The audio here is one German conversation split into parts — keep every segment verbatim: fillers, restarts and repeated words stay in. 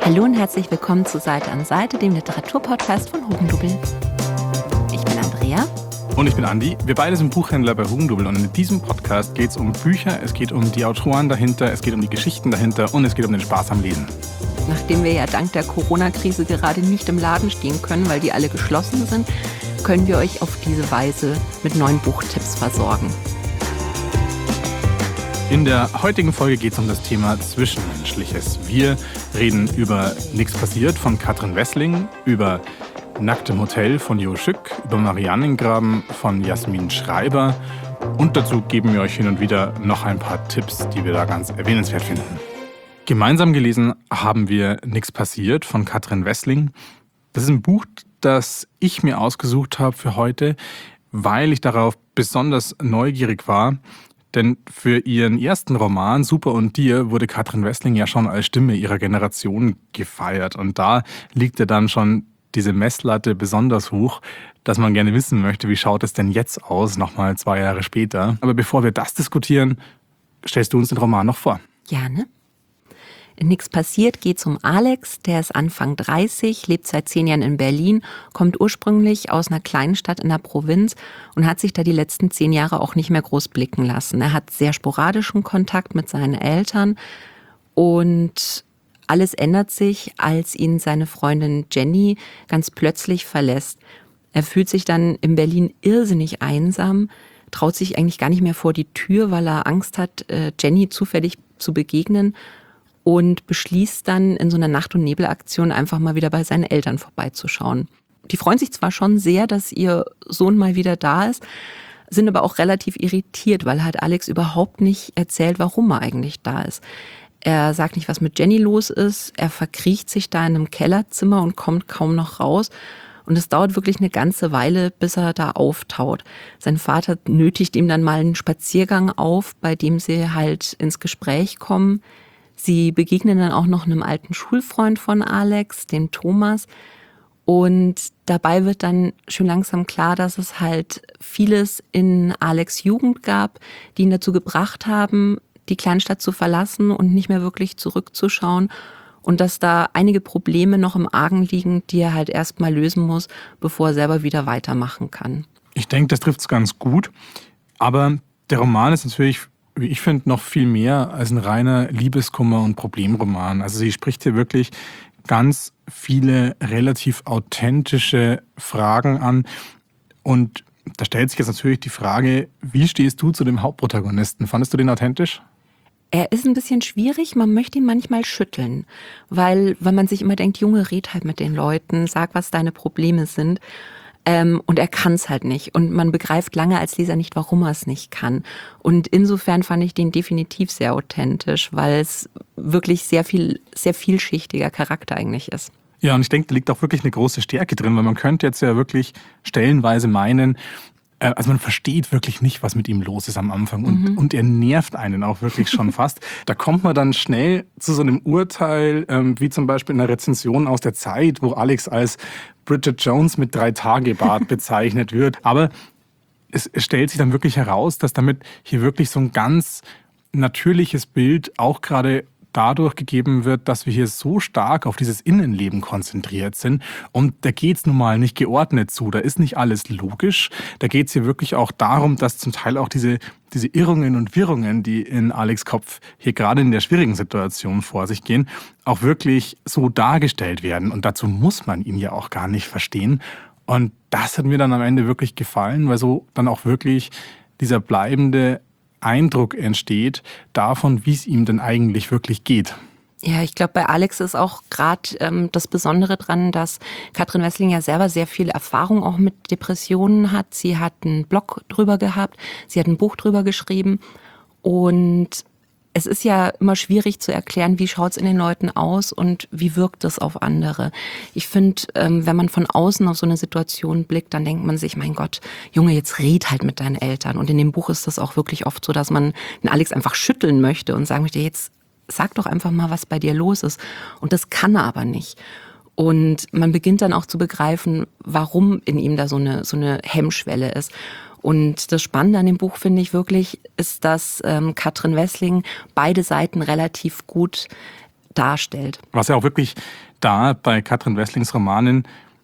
Hallo und herzlich willkommen zu Seite an Seite, dem Literaturpodcast von Hugendubel. Ich bin Andrea. Und ich bin Andi. Wir beide sind Buchhändler bei Hugendubel und in diesem Podcast geht es um Bücher, es geht um die Autoren dahinter, es geht um die Geschichten dahinter und es geht um den Spaß am Lesen. Nachdem wir ja dank der Corona-Krise gerade nicht im Laden stehen können, weil die alle geschlossen sind, können wir euch auf diese Weise mit neuen Buchtipps versorgen. In der heutigen Folge geht es um das Thema Zwischenmenschliches. Wir reden über Nix passiert von Katrin Wessling, über Nackt im Hotel von Jo Schück, über Mariannengraben von Jasmin Schreiber und dazu geben wir euch hin und wieder noch ein paar Tipps, die wir da ganz erwähnenswert finden. Gemeinsam gelesen haben wir Nix passiert von Katrin Wessling. Das ist ein Buch, das ich mir ausgesucht habe für heute, weil ich darauf besonders neugierig war. Denn für ihren ersten Roman Super und Dir wurde Katrin Wessling ja schon als Stimme ihrer Generation gefeiert. Und da liegt ja dann schon diese Messlatte besonders hoch, dass man gerne wissen möchte, wie schaut es denn jetzt aus, nochmal zwei Jahre später. Aber bevor wir das diskutieren, stellst du uns den Roman noch vor. Gerne. In Nix passiert geht es um Alex, der ist Anfang dreißig, lebt seit zehn Jahren in Berlin, kommt ursprünglich aus einer kleinen Stadt in der Provinz und hat sich da die letzten zehn Jahre auch nicht mehr groß blicken lassen. Er hat sehr sporadischen Kontakt mit seinen Eltern und alles ändert sich, als ihn seine Freundin Jenny ganz plötzlich verlässt. Er fühlt sich dann in Berlin irrsinnig einsam, traut sich eigentlich gar nicht mehr vor die Tür, weil er Angst hat, Jenny zufällig zu begegnen. Und beschließt dann in so einer Nacht- und Nebelaktion einfach mal wieder bei seinen Eltern vorbeizuschauen. Die freuen sich zwar schon sehr, dass ihr Sohn mal wieder da ist, sind aber auch relativ irritiert, weil halt Alex überhaupt nicht erzählt, warum er eigentlich da ist. Er sagt nicht, was mit Jenny los ist, er verkriecht sich da in einem Kellerzimmer und kommt kaum noch raus. Und es dauert wirklich eine ganze Weile, bis er da auftaut. Sein Vater nötigt ihm dann mal einen Spaziergang auf, bei dem sie halt ins Gespräch kommen. Sie begegnen dann auch noch einem alten Schulfreund von Alex, dem Thomas. Und dabei wird dann schon langsam klar, dass es halt vieles in Alex' Jugend gab, die ihn dazu gebracht haben, die Kleinstadt zu verlassen und nicht mehr wirklich zurückzuschauen. Und dass da einige Probleme noch im Argen liegen, die er halt erst mal lösen muss, bevor er selber wieder weitermachen kann. Ich denke, das trifft es ganz gut. Aber der Roman ist natürlich, wie ich finde, noch viel mehr als ein reiner Liebeskummer- und Problemroman. Also sie spricht hier wirklich ganz viele relativ authentische Fragen an. Und da stellt sich jetzt natürlich die Frage, wie stehst du zu dem Hauptprotagonisten? Fandest du den authentisch? Er ist ein bisschen schwierig, man möchte ihn manchmal schütteln, weil, weil man sich immer denkt, Junge, red halt mit den Leuten, sag, was deine Probleme sind. Ähm, und er kann es halt nicht. Und man begreift lange als Leser nicht, warum er es nicht kann. Und insofern fand ich den definitiv sehr authentisch, weil es wirklich sehr viel, sehr vielschichtiger Charakter eigentlich ist. Ja, und ich denke, da liegt auch wirklich eine große Stärke drin, weil man könnte jetzt ja wirklich stellenweise meinen, äh, also man versteht wirklich nicht, was mit ihm los ist am Anfang. Und, mhm. und er nervt einen auch wirklich schon fast. Da kommt man dann schnell zu so einem Urteil, ähm, wie zum Beispiel in einer Rezension aus der Zeit, wo Alex als Bridget Jones mit Drei-Tage-Bart bezeichnet wird. Aber es stellt sich dann wirklich heraus, dass damit hier wirklich so ein ganz natürliches Bild auch gerade dadurch gegeben wird, dass wir hier so stark auf dieses Innenleben konzentriert sind. Und da geht es nun mal nicht geordnet zu. Da ist nicht alles logisch. Da geht es hier wirklich auch darum, dass zum Teil auch diese, diese Irrungen und Wirrungen, die in Alex' Kopf hier gerade in der schwierigen Situation vor sich gehen, auch wirklich so dargestellt werden. Und dazu muss man ihn ja auch gar nicht verstehen. Und das hat mir dann am Ende wirklich gefallen, weil so dann auch wirklich dieser bleibende Eindruck entsteht davon, wie es ihm denn eigentlich wirklich geht. Ja, ich glaube, bei Alex ist auch gerade ähm, das Besondere dran, dass Katrin Wessling ja selber sehr viel Erfahrung auch mit Depressionen hat. Sie hat einen Blog drüber gehabt, sie hat ein Buch drüber geschrieben und es ist ja immer schwierig zu erklären, wie schaut es in den Leuten aus und wie wirkt es auf andere. Ich finde, ähm, wenn man von außen auf so eine Situation blickt, dann denkt man sich, mein Gott, Junge, jetzt red halt mit deinen Eltern. Und in dem Buch ist das auch wirklich oft so, dass man den Alex einfach schütteln möchte und sagen möchte, jetzt sag doch einfach mal, was bei dir los ist. Und das kann er aber nicht. Und man beginnt dann auch zu begreifen, warum in ihm da so eine, so eine Hemmschwelle ist. Und das Spannende an dem Buch, finde ich wirklich, ist, dass ähm, Katrin Wessling beide Seiten relativ gut darstellt. Was ja auch wirklich da bei Katrin Wesslings Romanen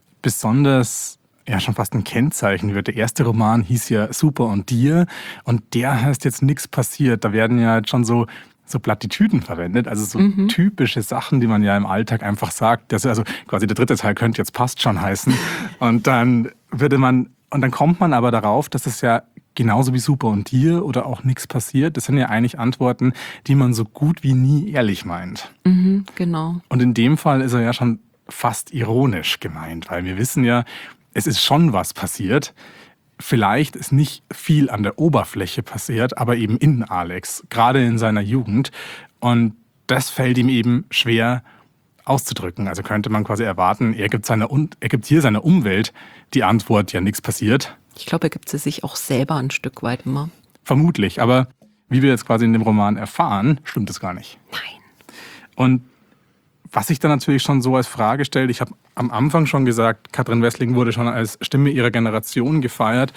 besonders, ja schon fast ein Kennzeichen wird. Der erste Roman hieß ja Super und dir und der heißt jetzt nichts passiert. Da werden ja jetzt schon so so Plattitüden verwendet, also so mhm. typische Sachen, die man ja im Alltag einfach sagt. Das, also quasi der dritte Teil könnte jetzt passt schon heißen. Und dann würde man, und dann kommt man aber darauf, dass es ja genauso wie Super und dir oder auch nichts passiert. Das sind ja eigentlich Antworten, die man so gut wie nie ehrlich meint. Mhm, genau. Und in dem Fall ist er ja schon fast ironisch gemeint, weil wir wissen ja, es ist schon was passiert. Vielleicht ist nicht viel an der Oberfläche passiert, aber eben in Alex, gerade in seiner Jugend. Und das fällt ihm eben schwer auszudrücken. Also könnte man quasi erwarten, er gibt, seiner, er gibt hier seiner Umwelt die Antwort, ja, nichts passiert. Ich glaube, er gibt sie sich auch selber ein Stück weit immer. Vermutlich, aber wie wir jetzt quasi in dem Roman erfahren, stimmt es gar nicht. Nein. Und was sich dann natürlich schon so als Frage stellt, ich habe am Anfang schon gesagt, Katrin Wessling wurde schon als Stimme ihrer Generation gefeiert.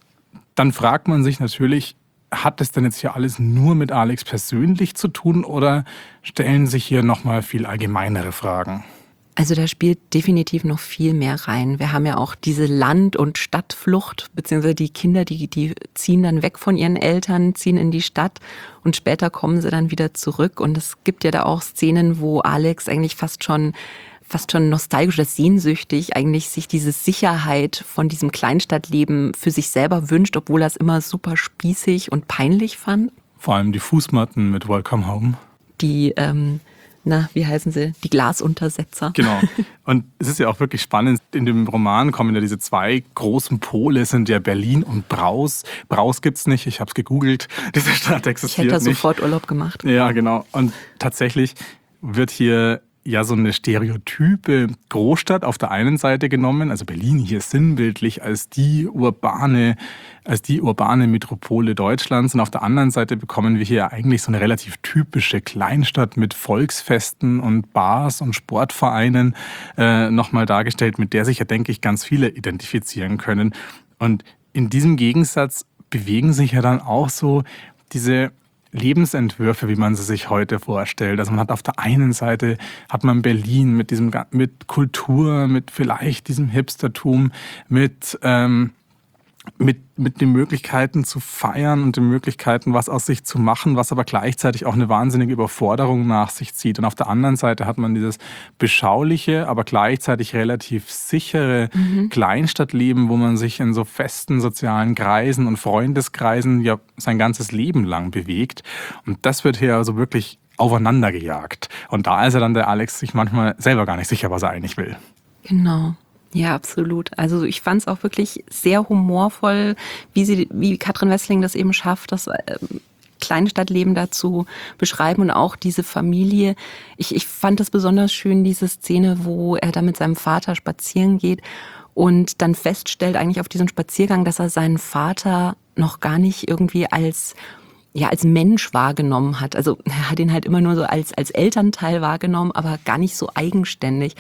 Dann fragt man sich natürlich, hat das denn jetzt hier alles nur mit Alex persönlich zu tun oder stellen sich hier nochmal viel allgemeinere Fragen? Also da spielt definitiv noch viel mehr rein. Wir haben ja auch diese Land- und Stadtflucht, beziehungsweise die Kinder, die, die ziehen dann weg von ihren Eltern, ziehen in die Stadt und später kommen sie dann wieder zurück. Und es gibt ja da auch Szenen, wo Alex eigentlich fast schon fast schon nostalgisch oder sehnsüchtig eigentlich sich diese Sicherheit von diesem Kleinstadtleben für sich selber wünscht, obwohl er es immer super spießig und peinlich fand. Vor allem die Fußmatten mit Welcome Home. Die ähm, Na, wie heißen sie? Die Glasuntersetzer. Genau. Und es ist ja auch wirklich spannend. In dem Roman kommen ja diese zwei großen Pole, sind ja Berlin und Braus. Braus gibt's nicht, ich habe es gegoogelt. Diese Stadt existiert nicht. Ich hätte da sofort Urlaub gemacht. Ja, genau. Und tatsächlich wird hier ja so eine stereotype Großstadt auf der einen Seite genommen, also Berlin hier sinnbildlich als die urbane, als die urbane Metropole Deutschlands. Und auf der anderen Seite bekommen wir hier eigentlich so eine relativ typische Kleinstadt mit Volksfesten und Bars und Sportvereinen äh, nochmal dargestellt, mit der sich ja, denke ich, ganz viele identifizieren können. Und in diesem Gegensatz bewegen sich ja dann auch so diese Lebensentwürfe, wie man sie sich heute vorstellt. Also man hat auf der einen Seite hat man Berlin mit diesem mit Kultur, mit vielleicht diesem Hipstertum, mit ähm, mit mit den Möglichkeiten zu feiern und den Möglichkeiten, was aus sich zu machen, was aber gleichzeitig auch eine wahnsinnige Überforderung nach sich zieht. Und auf der anderen Seite hat man dieses beschauliche, aber gleichzeitig relativ sichere mhm. Kleinstadtleben, wo man sich in so festen sozialen Kreisen und Freundeskreisen ja sein ganzes Leben lang bewegt. Und das wird hier also wirklich aufeinander gejagt. Und da ist er dann der Alex sich manchmal selber gar nicht sicher, was er eigentlich will. Genau. Ja, absolut. Also ich fand es auch wirklich sehr humorvoll, wie sie, wie Katrin Wessling das eben schafft, das äh, Kleinstadtleben da zu beschreiben und auch diese Familie. Ich, ich fand das besonders schön, diese Szene, wo er da mit seinem Vater spazieren geht und dann feststellt eigentlich auf diesem Spaziergang, dass er seinen Vater noch gar nicht irgendwie als ja, als Mensch wahrgenommen hat. Also er hat ihn halt immer nur so als, als Elternteil wahrgenommen, aber gar nicht so eigenständig.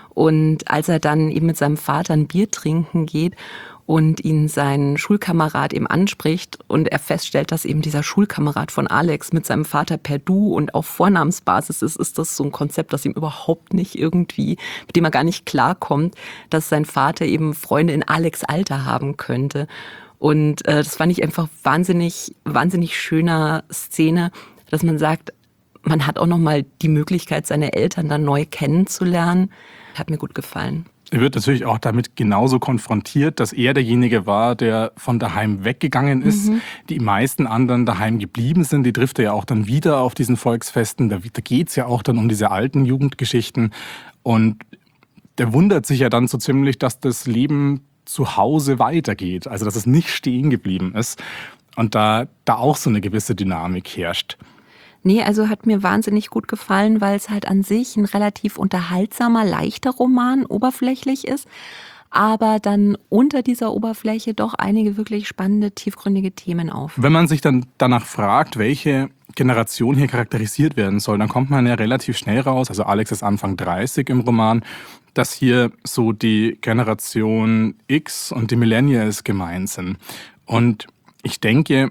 Und als er dann eben mit seinem Vater ein Bier trinken geht und ihn sein Schulkamerad eben anspricht und er feststellt, dass eben dieser Schulkamerad von Alex mit seinem Vater per Du und auf Vornamensbasis ist, ist das so ein Konzept, das ihm überhaupt nicht irgendwie, mit dem er gar nicht klarkommt, dass sein Vater eben Freunde in Alex' Alter haben könnte. Und äh, das fand ich einfach wahnsinnig, wahnsinnig schöner Szene, dass man sagt, man hat auch nochmal die Möglichkeit, seine Eltern dann neu kennenzulernen. Hat mir gut gefallen. Er wird natürlich auch damit genauso konfrontiert, dass er derjenige war, der von daheim weggegangen ist. Mhm. Die meisten anderen daheim geblieben sind. Die trifft er ja auch dann wieder auf diesen Volksfesten. Da, da geht es ja auch dann um diese alten Jugendgeschichten. Und der wundert sich ja dann so ziemlich, dass das Leben zu Hause weitergeht. Also dass es nicht stehen geblieben ist. Und da, da auch so eine gewisse Dynamik herrscht. Nee, also hat mir wahnsinnig gut gefallen, weil es halt an sich ein relativ unterhaltsamer, leichter Roman, oberflächlich ist, aber dann unter dieser Oberfläche doch einige wirklich spannende, tiefgründige Themen auf. Wenn man sich dann danach fragt, welche Generation hier charakterisiert werden soll, dann kommt man ja relativ schnell raus, also Alex ist Anfang dreißig im Roman, dass hier so die Generation X und die Millennials gemeint sind. Und ich denke,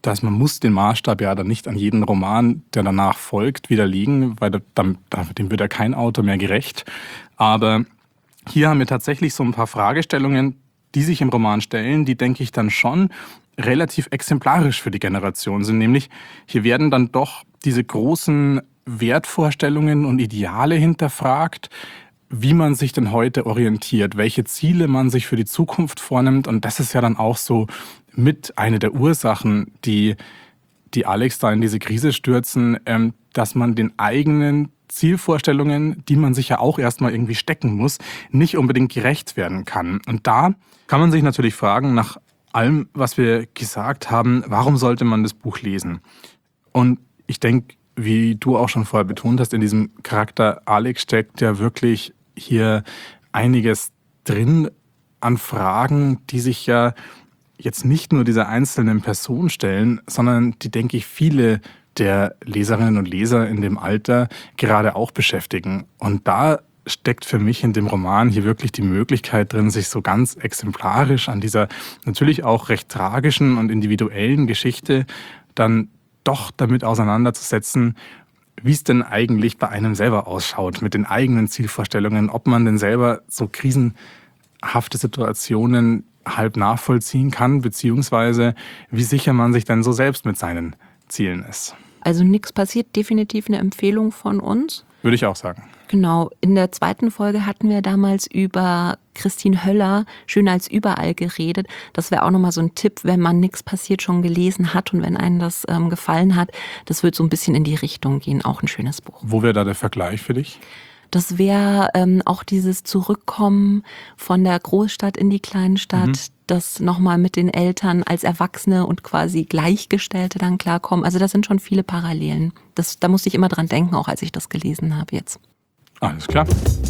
dass man muss den Maßstab ja dann nicht an jeden Roman, der danach folgt, widerlegen, weil dem, dem wird ja kein Autor mehr gerecht. Aber hier haben wir tatsächlich so ein paar Fragestellungen, die sich im Roman stellen, die, denke ich, dann schon relativ exemplarisch für die Generation sind. Nämlich, hier werden dann doch diese großen Wertvorstellungen und Ideale hinterfragt, wie man sich denn heute orientiert, welche Ziele man sich für die Zukunft vornimmt. Und das ist ja dann auch so mit eine der Ursachen, die, die Alex da in diese Krise stürzen, ähm, dass man den eigenen Zielvorstellungen, die man sich ja auch erstmal irgendwie stecken muss, nicht unbedingt gerecht werden kann. Und da kann man sich natürlich fragen, nach allem, was wir gesagt haben, warum sollte man das Buch lesen? Und ich denke, wie du auch schon vorher betont hast, in diesem Charakter Alex steckt ja wirklich hier einiges drin an Fragen, die sich ja jetzt nicht nur dieser einzelnen Person stellen, sondern die, denke ich, viele der Leserinnen und Leser in dem Alter gerade auch beschäftigen. Und da steckt für mich in dem Roman hier wirklich die Möglichkeit drin, sich so ganz exemplarisch an dieser natürlich auch recht tragischen und individuellen Geschichte dann doch damit auseinanderzusetzen, wie es denn eigentlich bei einem selber ausschaut, mit den eigenen Zielvorstellungen, ob man denn selber so krisenhafte Situationen halb nachvollziehen kann, beziehungsweise wie sicher man sich denn so selbst mit seinen Zielen ist. Also nichts passiert, definitiv eine Empfehlung von uns. Würde ich auch sagen. Genau. In der zweiten Folge hatten wir damals über Christine Höller, Schöner als überall, geredet. Das wäre auch nochmal so ein Tipp, wenn man nichts passiert schon gelesen hat und wenn einem das ähm, gefallen hat. Das wird so ein bisschen in die Richtung gehen. Auch ein schönes Buch. Wo wäre da der Vergleich für dich? Das wäre ähm, auch dieses Zurückkommen von der Großstadt in die Kleinstadt, mhm. das nochmal mit den Eltern als Erwachsene und quasi Gleichgestellte dann klarkommen. Also das sind schon viele Parallelen. Das, da musste ich immer dran denken, auch als ich das gelesen habe jetzt. Alles klar.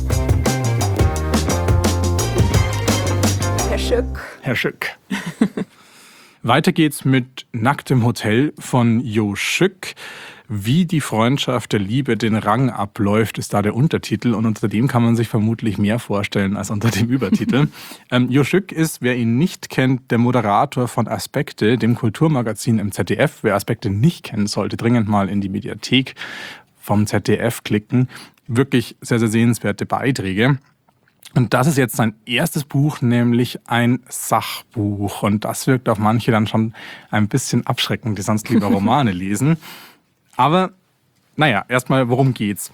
Herr Schück. Herr Schück. Weiter geht's mit Nacktem Hotel von Jo Schück. Wie die Freundschaft der Liebe den Rang abläuft, ist da der Untertitel. Und unter dem kann man sich vermutlich mehr vorstellen als unter dem Übertitel. ähm, Jo Schück ist, wer ihn nicht kennt, der Moderator von Aspekte, dem Kulturmagazin im Z D F. Wer Aspekte nicht kennt, sollte dringend mal in die Mediathek vom Z D F klicken. Wirklich sehr, sehr sehenswerte Beiträge. Und das ist jetzt sein erstes Buch, nämlich ein Sachbuch. Und das wirkt auf manche dann schon ein bisschen abschreckend, die sonst lieber Romane lesen. Aber, naja, erstmal, worum geht's?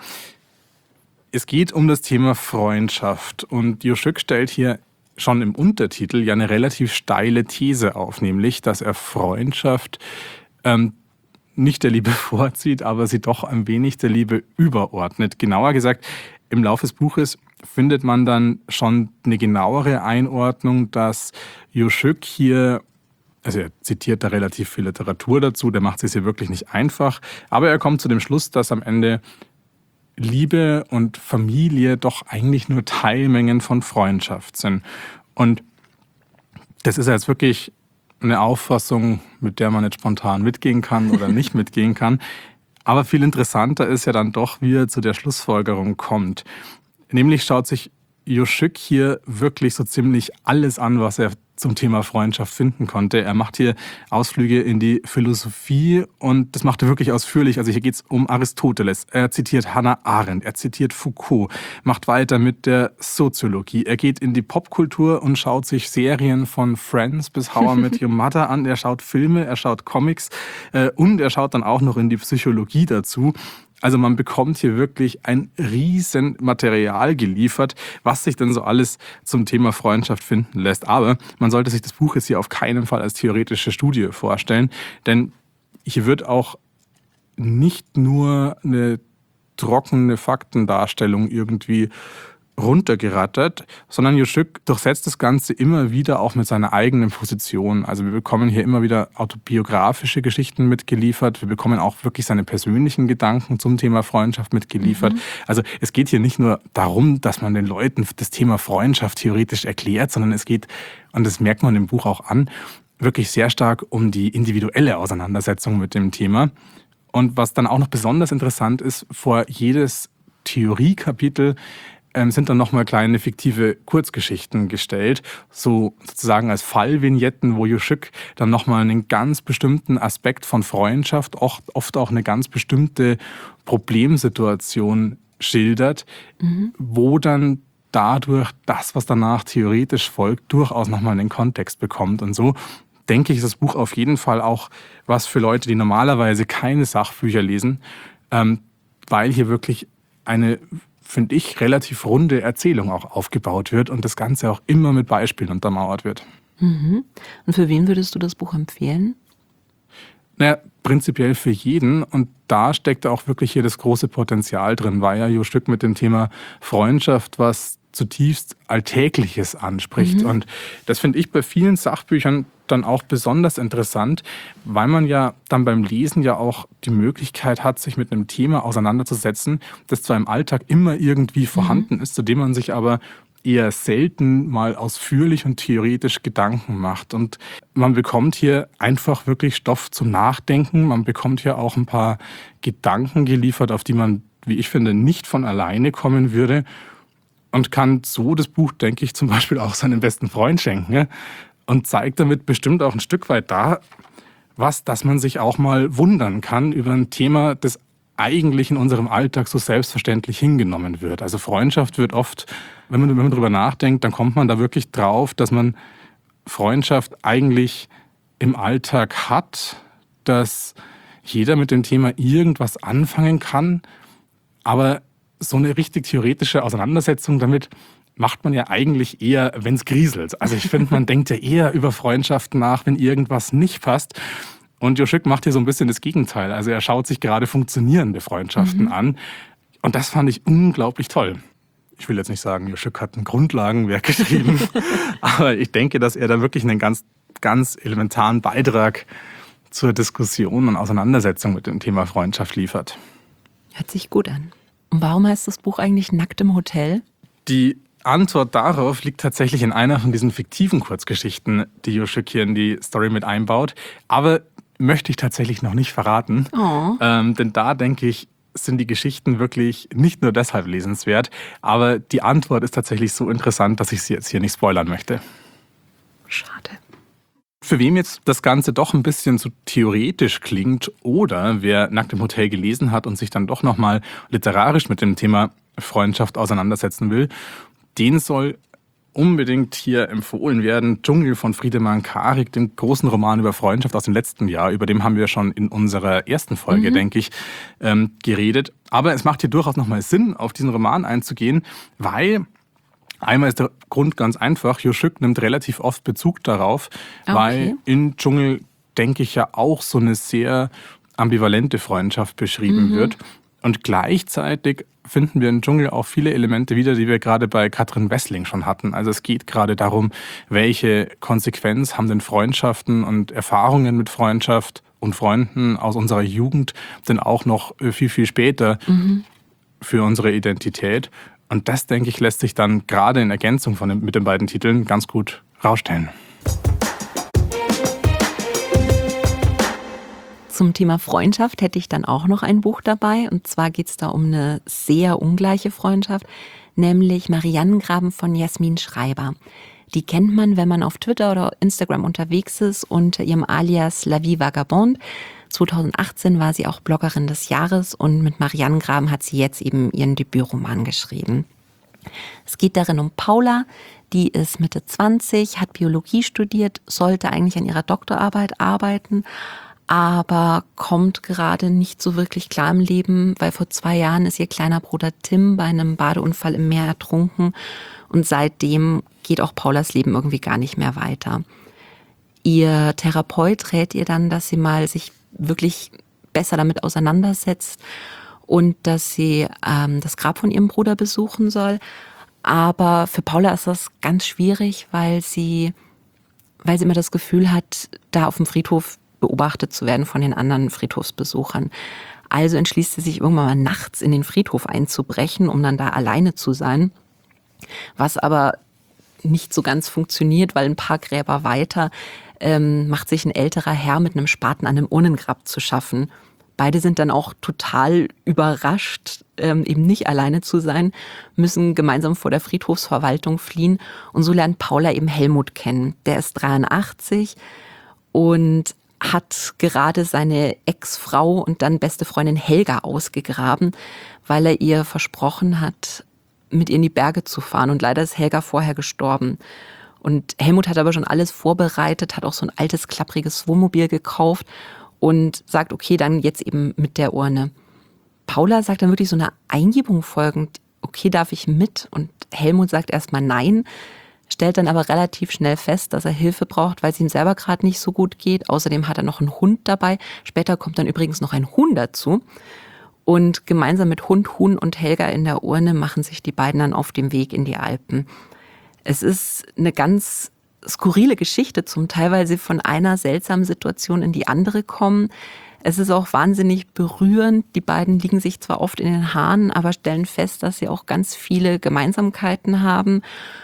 Es geht um das Thema Freundschaft. Und Jo Schück stellt hier schon im Untertitel ja eine relativ steile These auf, nämlich, dass er Freundschaft ähm, nicht der Liebe vorzieht, aber sie doch ein wenig der Liebe überordnet. Genauer gesagt, im Laufe des Buches findet man dann schon eine genauere Einordnung, dass Jo Schück hier, also er zitiert da relativ viel Literatur dazu, der macht es hier wirklich nicht einfach, aber er kommt zu dem Schluss, dass am Ende Liebe und Familie doch eigentlich nur Teilmengen von Freundschaft sind. Und das ist jetzt wirklich eine Auffassung, mit der man nicht spontan mitgehen kann oder nicht mitgehen kann. Aber viel interessanter ist ja dann doch, wie er zu der Schlussfolgerung kommt. Nämlich schaut sich Jo Schück hier wirklich so ziemlich alles an, was er zum Thema Freundschaft finden konnte. Er macht hier Ausflüge in die Philosophie und das macht er wirklich ausführlich. Also hier geht es um Aristoteles. Er zitiert Hannah Arendt, er zitiert Foucault, macht weiter mit der Soziologie. Er geht in die Popkultur und schaut sich Serien von Friends bis How I Met Your Mother an. Er schaut Filme, er schaut Comics äh, und er schaut dann auch noch in die Psychologie dazu. Also man bekommt hier wirklich ein riesen Material geliefert, was sich denn so alles zum Thema Freundschaft finden lässt. Aber man sollte sich das Buch jetzt hier auf keinen Fall als theoretische Studie vorstellen, denn hier wird auch nicht nur eine trockene Faktendarstellung irgendwie runtergerattert, sondern Jo Schück durchsetzt das Ganze immer wieder auch mit seiner eigenen Position. Also wir bekommen hier immer wieder autobiografische Geschichten mitgeliefert. Wir bekommen auch wirklich seine persönlichen Gedanken zum Thema Freundschaft mitgeliefert. Mhm. Also es geht hier nicht nur darum, dass man den Leuten das Thema Freundschaft theoretisch erklärt, sondern es geht, und das merkt man im Buch auch an, wirklich sehr stark um die individuelle Auseinandersetzung mit dem Thema. Und was dann auch noch besonders interessant ist, vor jedes Theoriekapitel ähm, sind dann nochmal kleine fiktive Kurzgeschichten gestellt, so sozusagen als Fallvignetten, wo Juschück dann nochmal einen ganz bestimmten Aspekt von Freundschaft, oft, oft auch eine ganz bestimmte Problemsituation schildert, mhm. wo dann dadurch das, was danach theoretisch folgt, durchaus nochmal einen Kontext bekommt. Und so denke ich, ist das Buch auf jeden Fall auch was für Leute, die normalerweise keine Sachbücher lesen, ähm, weil hier wirklich eine, finde ich, relativ runde Erzählung auch aufgebaut wird und das Ganze auch immer mit Beispielen untermauert wird. Mhm. Und für wen würdest du das Buch empfehlen? Naja, prinzipiell für jeden. Und da steckt auch wirklich hier das große Potenzial drin, weil ja Juschück mit dem Thema Freundschaft was zutiefst Alltägliches anspricht. Mhm. Und das finde ich bei vielen Sachbüchern dann auch besonders interessant, weil man ja dann beim Lesen ja auch die Möglichkeit hat, sich mit einem Thema auseinanderzusetzen, das zwar im Alltag immer irgendwie vorhanden mhm. ist, zu dem man sich aber eher selten mal ausführlich und theoretisch Gedanken macht. Und man bekommt hier einfach wirklich Stoff zum Nachdenken. Man bekommt hier auch ein paar Gedanken geliefert, auf die man, wie ich finde, nicht von alleine kommen würde. Und kann so das Buch, denke ich, zum Beispiel auch seinem besten Freund schenken. Und zeigt damit bestimmt auch ein Stück weit da, was, dass man sich auch mal wundern kann über ein Thema, das eigentlich in unserem Alltag so selbstverständlich hingenommen wird. Also Freundschaft wird oft, wenn man, wenn man darüber nachdenkt, dann kommt man da wirklich drauf, dass man Freundschaft eigentlich im Alltag hat, dass jeder mit dem Thema irgendwas anfangen kann, aber so eine richtig theoretische Auseinandersetzung damit macht man ja eigentlich eher, wenn es grieselt. Also ich finde, man denkt ja eher über Freundschaften nach, wenn irgendwas nicht passt. Und Juschück macht hier so ein bisschen das Gegenteil. Also er schaut sich gerade funktionierende Freundschaften mhm. an. Und das fand ich unglaublich toll. Ich will jetzt nicht sagen, Juschück hat ein Grundlagenwerk geschrieben, aber ich denke, dass er da wirklich einen ganz, ganz elementaren Beitrag zur Diskussion und Auseinandersetzung mit dem Thema Freundschaft liefert. Hört sich gut an. Und warum heißt das Buch eigentlich Nackt im Hotel? Die Antwort darauf liegt tatsächlich in einer von diesen fiktiven Kurzgeschichten, die Juschück hier in die Story mit einbaut. Aber möchte ich tatsächlich noch nicht verraten. Oh. Ähm, denn da, denke ich, sind die Geschichten wirklich nicht nur deshalb lesenswert, aber die Antwort ist tatsächlich so interessant, dass ich sie jetzt hier nicht spoilern möchte. Schade. Für wem jetzt das Ganze doch ein bisschen zu theoretisch klingt oder wer Nackt im Hotel gelesen hat und sich dann doch nochmal literarisch mit dem Thema Freundschaft auseinandersetzen will, den soll unbedingt hier empfohlen werden. Dschungel von Friedemann Karik, dem großen Roman über Freundschaft aus dem letzten Jahr. Über den haben wir schon in unserer ersten Folge, mhm. denke ich, ähm, geredet. Aber es macht hier durchaus nochmal Sinn, auf diesen Roman einzugehen, weil einmal ist der Grund ganz einfach. Juschück nimmt relativ oft Bezug darauf, okay. weil in Dschungel, denke ich, ja auch so eine sehr ambivalente Freundschaft beschrieben mhm. wird. Und gleichzeitig finden wir im Dschungel auch viele Elemente wieder, die wir gerade bei Katrin Wessling schon hatten. Also es geht gerade darum, welche Konsequenz haben denn Freundschaften und Erfahrungen mit Freundschaft und Freunden aus unserer Jugend denn auch noch viel, viel später mhm. für unsere Identität. Und das, denke ich, lässt sich dann gerade in Ergänzung von den, mit den beiden Titeln ganz gut rausstellen. Zum Thema Freundschaft hätte ich dann auch noch ein Buch dabei. Und zwar geht es da um eine sehr ungleiche Freundschaft, nämlich Mariannengraben von Jasmin Schreiber. Die kennt man, wenn man auf Twitter oder Instagram unterwegs ist, unter ihrem Alias La Vie Vagabonde. zweitausendachtzehn war sie auch Bloggerin des Jahres und mit Mariannengraben hat sie jetzt eben ihren Debütroman geschrieben. Es geht darin um Paula, die ist Mitte zwanzig, hat Biologie studiert, sollte eigentlich an ihrer Doktorarbeit arbeiten, aber kommt gerade nicht so wirklich klar im Leben, weil vor zwei Jahren ist ihr kleiner Bruder Tim bei einem Badeunfall im Meer ertrunken und seitdem geht auch Paulas Leben irgendwie gar nicht mehr weiter. Ihr Therapeut rät ihr dann, dass sie mal sich wirklich besser damit auseinandersetzt und dass sie ähm, das Grab von ihrem Bruder besuchen soll. Aber für Paula ist das ganz schwierig, weil sie, weil sie immer das Gefühl hat, da auf dem Friedhof beobachtet zu werden von den anderen Friedhofsbesuchern. Also entschließt sie sich irgendwann mal nachts in den Friedhof einzubrechen, um dann da alleine zu sein. Was aber nicht so ganz funktioniert, weil ein paar Gräber weiter ähm, macht sich ein älterer Herr mit einem Spaten an einem Urnengrab zu schaffen, Beide sind dann auch total überrascht, ähm, eben nicht alleine zu sein, müssen gemeinsam vor der Friedhofsverwaltung fliehen. Und so lernt Paula eben Helmut kennen. Der ist dreiundachtzig und hat gerade seine Ex-Frau und dann beste Freundin Helga ausgegraben, weil er ihr versprochen hat, mit ihr in die Berge zu fahren. Und leider ist Helga vorher gestorben. Und Helmut hat aber schon alles vorbereitet, hat auch so ein altes, klappriges Wohnmobil gekauft und sagt, okay, dann jetzt eben mit der Urne. Paula sagt dann wirklich so eine Eingebung folgend, okay, darf ich mit? Und Helmut sagt erstmal nein, stellt dann aber relativ schnell fest, dass er Hilfe braucht, weil es ihm selber gerade nicht so gut geht. Außerdem hat er noch einen Hund dabei. Später kommt dann übrigens noch ein Huhn dazu. Und gemeinsam mit Hund, Huhn und Helga in der Urne machen sich die beiden dann auf den Weg in die Alpen. Es ist eine ganz skurrile Geschichte zum Teil, weil sie von einer seltsamen Situation in die andere kommen. Es ist auch wahnsinnig berührend. Die beiden liegen sich zwar oft in den Haaren, aber stellen fest, dass sie auch ganz viele Gemeinsamkeiten haben.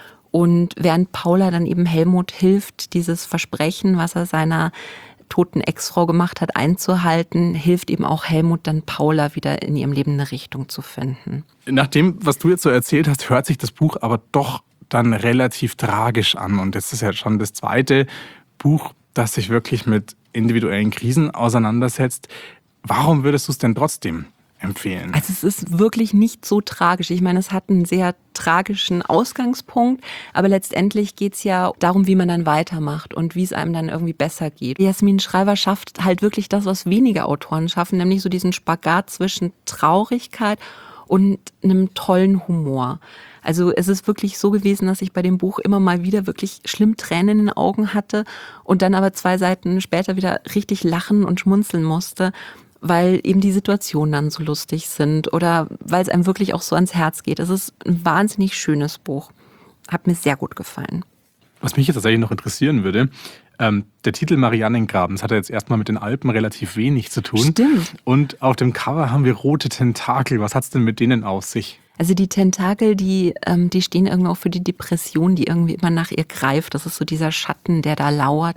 Und während Paula dann eben Helmut hilft, dieses Versprechen, was er seiner toten Ex-Frau gemacht hat, einzuhalten, hilft eben auch Helmut dann Paula wieder in ihrem Leben eine Richtung zu finden. Nach dem, was du jetzt so erzählt hast, hört sich das Buch aber doch dann relativ tragisch an. Und das ist ja schon das zweite Buch, das sich wirklich mit individuellen Krisen auseinandersetzt. Warum würdest du es denn trotzdem empfehlen? Also es ist wirklich nicht so tragisch. Ich meine, es hat einen sehr tragischen Ausgangspunkt, aber letztendlich geht es ja darum, wie man dann weitermacht und wie es einem dann irgendwie besser geht. Jasmin Schreiber schafft halt wirklich das, was wenige Autoren schaffen, nämlich so diesen Spagat zwischen Traurigkeit und einem tollen Humor. Also es ist wirklich so gewesen, dass ich bei dem Buch immer mal wieder wirklich schlimm Tränen in den Augen hatte und dann aber zwei Seiten später wieder richtig lachen und schmunzeln musste, weil eben die Situationen dann so lustig sind oder weil es einem wirklich auch so ans Herz geht. Es ist ein wahnsinnig schönes Buch. Hat mir sehr gut gefallen. Was mich jetzt tatsächlich noch interessieren würde, ähm, der Titel Mariannengraben, das hat ja jetzt erstmal mit den Alpen relativ wenig zu tun. Stimmt. Und auf dem Cover haben wir rote Tentakel. Was hat es denn mit denen auf sich? Also die Tentakel, die, ähm, die stehen irgendwie auch für die Depression, die irgendwie immer nach ihr greift. Das ist so dieser Schatten, der da lauert.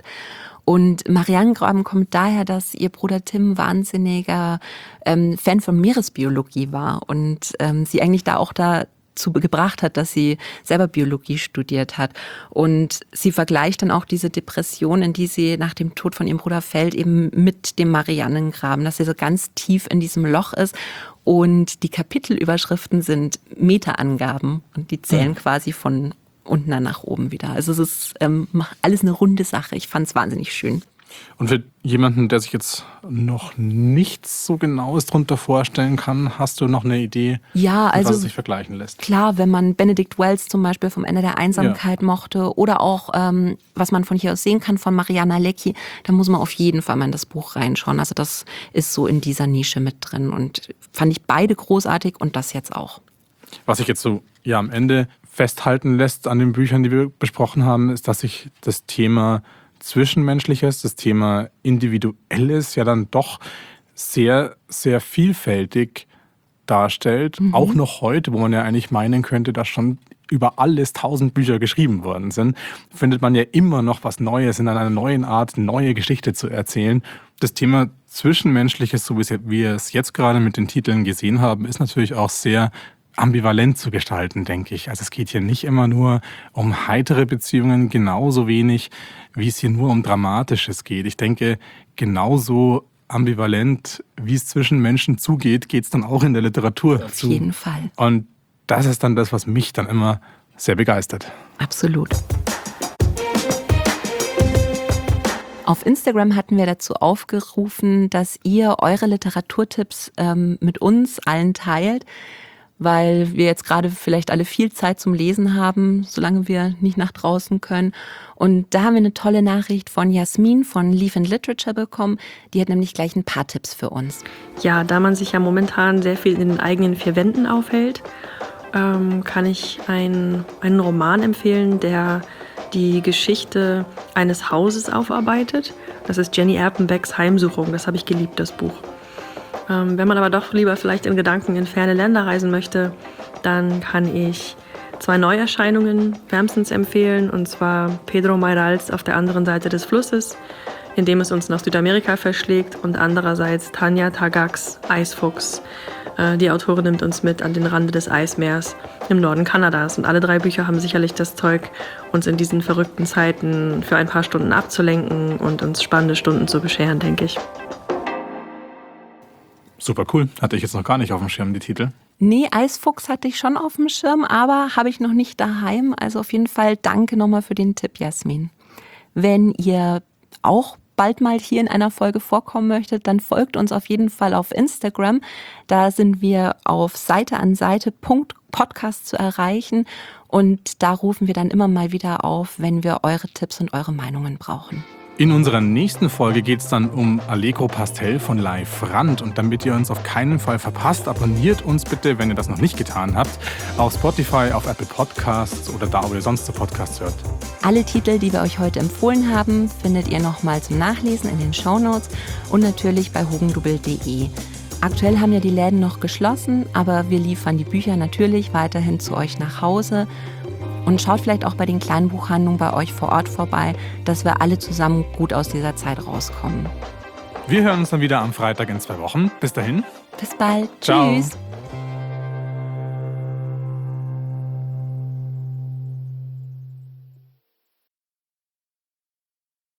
Und Mariannengraben kommt daher, dass ihr Bruder Tim wahnsinniger ähm, Fan von Meeresbiologie war und ähm, sie eigentlich da auch dazu gebracht hat, dass sie selber Biologie studiert hat. Und sie vergleicht dann auch diese Depression, in die sie nach dem Tod von ihrem Bruder fällt, eben mit dem Mariannengraben, dass sie so ganz tief in diesem Loch ist. Und die Kapitelüberschriften sind Meta-Angaben und die zählen mhm. quasi von unten dann nach oben wieder. Also es ist ähm, alles eine runde Sache. Ich fand es wahnsinnig schön. Und für jemanden, der sich jetzt noch nichts so Genaues drunter vorstellen kann, hast du noch eine Idee, ja, also, was es sich vergleichen lässt? Klar, wenn man Benedict Wells zum Beispiel vom Ende der Einsamkeit ja. mochte oder auch, ähm, was man von hier aus sehen kann, von Mariana Lecki, dann muss man auf jeden Fall mal in das Buch reinschauen. Also das ist so in dieser Nische mit drin und fand ich beide großartig und das jetzt auch. Was sich jetzt so ja am Ende festhalten lässt an den Büchern, die wir besprochen haben, ist, dass sich das Thema Zwischenmenschliches, das Thema Individuelles ja dann doch sehr, sehr vielfältig darstellt. Mhm. Auch noch heute, wo man ja eigentlich meinen könnte, dass schon über alles tausend Bücher geschrieben worden sind, findet man ja immer noch was Neues in einer neuen Art, neue Geschichte zu erzählen. Das Thema Zwischenmenschliches, so wie wir es jetzt gerade mit den Titeln gesehen haben, ist natürlich auch sehr ambivalent zu gestalten, denke ich. Also es geht hier nicht immer nur um heitere Beziehungen, genauso wenig, wie es hier nur um Dramatisches geht. Ich denke, genauso ambivalent, wie es zwischen Menschen zugeht, geht es dann auch in der Literatur Auf zu. Auf jeden Fall. Und das ist dann das, was mich dann immer sehr begeistert. Absolut. Auf Instagram hatten wir dazu aufgerufen, dass ihr eure Literaturtipps ähm, mit uns allen teilt, weil wir jetzt gerade vielleicht alle viel Zeit zum Lesen haben, solange wir nicht nach draußen können. Und da haben wir eine tolle Nachricht von Jasmin von Leaf and Literature bekommen. Die hat nämlich gleich ein paar Tipps für uns. Ja, da man sich ja momentan sehr viel in den eigenen vier Wänden aufhält, ähm, kann ich ein, einen Roman empfehlen, der die Geschichte eines Hauses aufarbeitet. Das ist Jenny Erpenbecks Heimsuchung. Das habe ich geliebt, das Buch. Ähm, wenn man aber doch lieber vielleicht in Gedanken in ferne Länder reisen möchte, dann kann ich zwei Neuerscheinungen wärmstens empfehlen, und zwar Pedro Mayrals Auf der anderen Seite des Flusses, indem es uns nach Südamerika verschlägt, und andererseits Tanya Tagaks Eisfuchs. Die Autorin nimmt uns mit an den Rande des Eismeers im Norden Kanadas. Und alle drei Bücher haben sicherlich das Zeug, uns in diesen verrückten Zeiten für ein paar Stunden abzulenken und uns spannende Stunden zu bescheren, denke ich. Super cool. Hatte ich jetzt noch gar nicht auf dem Schirm, die Titel. Nee, Eisfuchs hatte ich schon auf dem Schirm, aber habe ich noch nicht daheim. Also auf jeden Fall danke nochmal für den Tipp, Jasmin. Wenn ihr auch bald mal hier in einer Folge vorkommen möchtet, dann folgt uns auf jeden Fall auf Instagram. Da sind wir auf Seite an Seite Punkt Podcast zu erreichen und da rufen wir dann immer mal wieder auf, wenn wir eure Tipps und eure Meinungen brauchen. In unserer nächsten Folge geht es dann um Allegro Pastel von Leif Rand. Und damit ihr uns auf keinen Fall verpasst, abonniert uns bitte, wenn ihr das noch nicht getan habt, auf Spotify, auf Apple Podcasts oder da, wo ihr sonst so Podcasts hört. Alle Titel, die wir euch heute empfohlen haben, findet ihr nochmal zum Nachlesen in den Shownotes und natürlich bei hugendubel punkt de. Aktuell haben ja die Läden noch geschlossen, aber wir liefern die Bücher natürlich weiterhin zu euch nach Hause. Und schaut vielleicht auch bei den kleinen Buchhandlungen bei euch vor Ort vorbei, dass wir alle zusammen gut aus dieser Zeit rauskommen. Wir hören uns dann wieder am Freitag in zwei Wochen. Bis dahin. Bis bald. Ciao. Tschüss.